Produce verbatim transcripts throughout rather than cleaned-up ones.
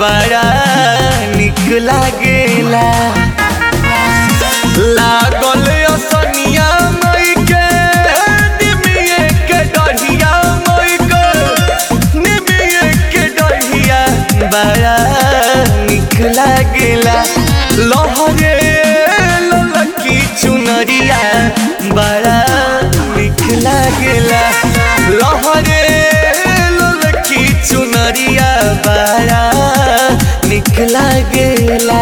बड़ा निक लागेला। लागल असनिया मई के निमिये के डढ़िया मई के निमिये के डढ़िया बड़ा निक लागेला। लहरे ललकी चुनरिया बड़ा निक लागेला। लहरे ललकी चुनरिया बड़ा निक लागेला।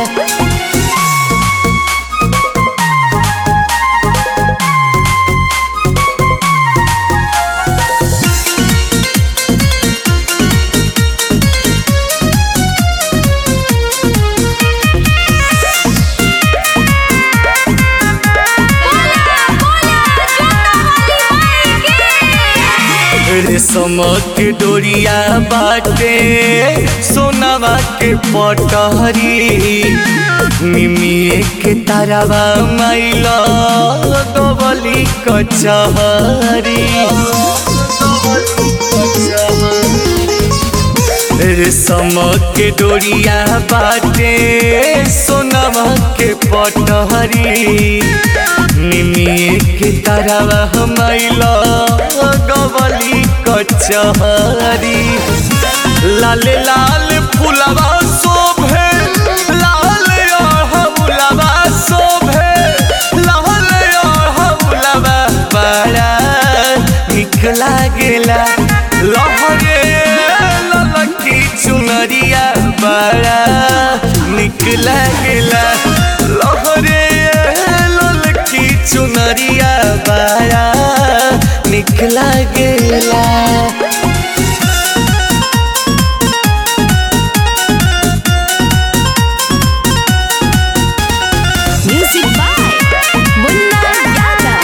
रेशम के डोरिया बाटे सोनावा के पटहरी निमिये के तारावा माइला डबली कचहरी। रेशम के डोरिया बाटे सोनावा के पटहरी निमिये के तारावा माइला डबली कचहरी। लाल लाल फुलवा शोभे लाल अड़हुलवा शोभे लाल अड़हुलवा बड़ा निक लागेला। लहरे ललकी चुनरिया बड़ा निक लागेला। लहरे ललकी चुनरिया बड़ा निक लागेला। Music by Munna Yadav.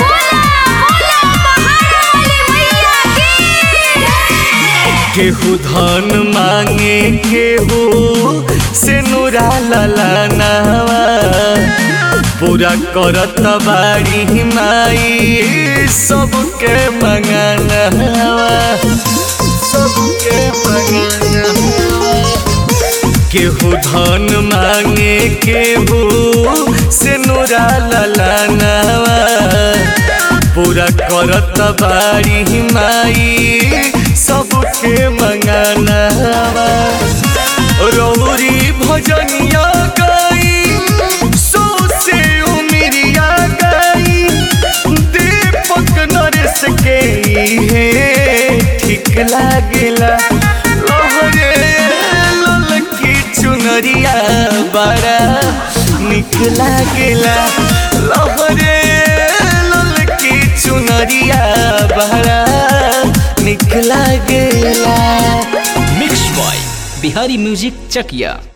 केहू धन मांगे केहू से नुरा ललनावा पूरा करत बाड़ी माई सबके मंगनवा सबके मंगनवा। केहू धन मांगे केहू से नुरा ललनावा पूरा करत बाड़ी माई सबके मंगनवा। रौरी भजनिया गाई सो से उमिरिया गाई दीपक नरेश के हे ठीक लागेला। लहरे ललकी चुनरिया बड़ा निक लागेला। लहरे ललकी चुनरिया बड़ा निक लागेला। मिक्स बॉय बिहारी म्यूजिक चकिया।